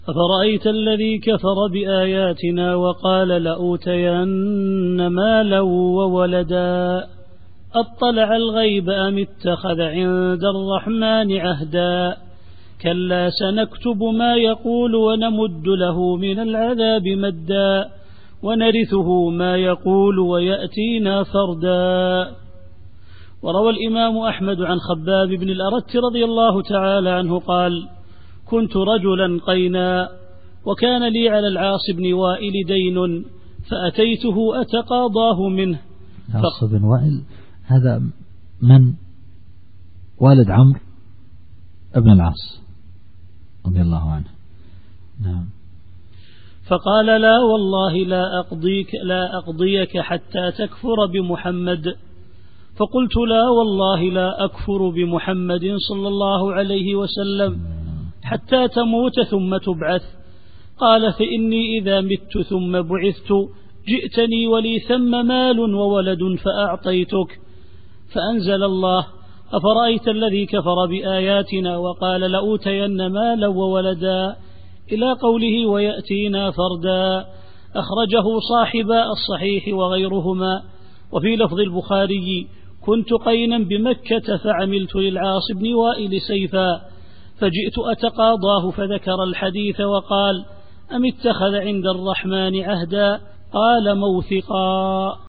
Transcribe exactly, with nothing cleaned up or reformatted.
أفرأيت الذي كفر بآياتنا وقال لأوتين مالا وولدا أطلع الغيب أم اتخذ عند الرحمن عهدا كلا سنكتب ما يقول ونمد له من العذاب مدا ونرثه ما يقول ويأتينا فردا. وروى الإمام أحمد عن خباب بن الأرت رضي الله تعالى عنه قال: كنت رجلا قينا وكان لي على العاص بن وائل دين فأتيته أتقاضاه منه. العاص بن وائل هذا من؟ والد عمرو ابن العاص رضي الله عنه. نعم. فقال: لا والله لا أقضيك لا أقضيك حتى تكفر بمحمد. فقلت: لا والله لا أكفر بمحمد صلى الله عليه وسلم حتى تموت ثم تبعث. قال: فإني إذا مت ثم بعثت جئتني ولي ثم مال وولد فأعطيتك. فأنزل الله: أفرأيت الذي كفر بآياتنا وقال لأوتين مالا وولدا إلى قوله ويأتينا فردا. أخرجه صاحبا الصحيح وغيرهما. وفي لفظ البخاري: كنت قينا بمكة فعملت للعاص بن وائل سيفا فجئت أتقاضاه فذكر الحديث وقال: أم اتخذ عند الرحمن عهدا؟ قال: موثقا.